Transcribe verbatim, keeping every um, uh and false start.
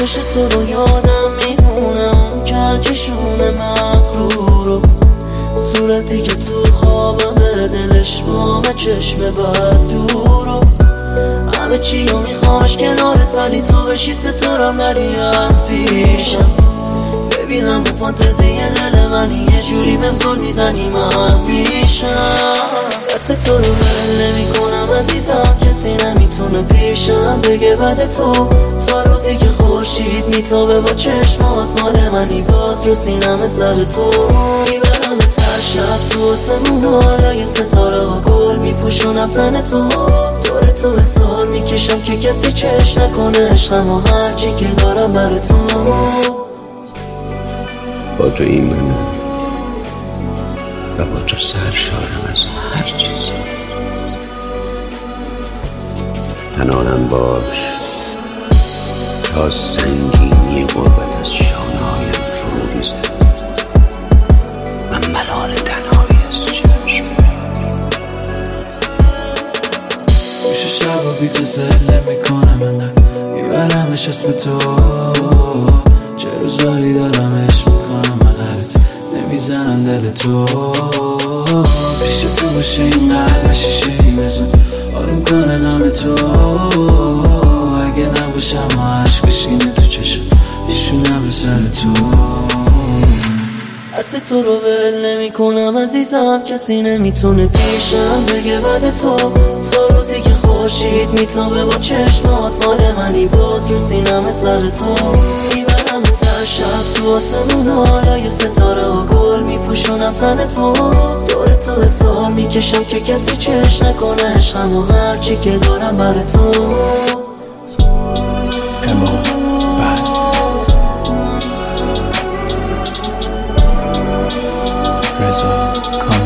چش تو رو یادم میمونه، اون کلکشون مغرورو، صورتی که تو خوابم دلش بام چشم بد دورو. همه چی رو میخوامش کنارت ولی تو بشی ستارم نری از پیشم. ببینم اون فانتزی دل منی یه جوری بهم زل میزنی من پیشم. دست تو رو ول نمی کنم عزیزم، کسی نمیتونه پیشم بگه بعد تو. تا روزی که خورشید میتابه با چشمات مال منی، باز رو سینم سر تو میبرم تر شب تو آسمون، حالا ستاره و گل میپوشونم تن تو. دور تو حسار میکشم که کسی چش نکنه عشقم و هرچی که دارم بر تو. با تو ایمنم و با تو سرشارم از هر چیزی. تنانم باش تا سنگینی غربت از شانه‌هایم فرو ریزد و ملال تنهایی از چشم. میشه شب و بی تو زله میکنم انقدر میبرمش اسم تو، چه روزایی دارم عشق میکنم مقرد نمیزنم دل تو. پیش تو باشه این قلب شیشه ای بزن آروم کنه غم تو، اگه نباشم و عشق بشینه تو چشم ایشونم به سر تو. دست تو رو ول نمی کنم عزیزم، کسی نمیتونه پیشم بگه بعد تو. تا روزی که خورشید میتابه با چشمات مال منی، باز رو سینم سر تو میبرم تر شب تو آسمون، حالا یه ستاره و گل میپوشونم تن تو. دور تو حسار میکشم که کسی چش نکنه عشقم و هرچی که دارم بر تو. اما بعد رضا کامل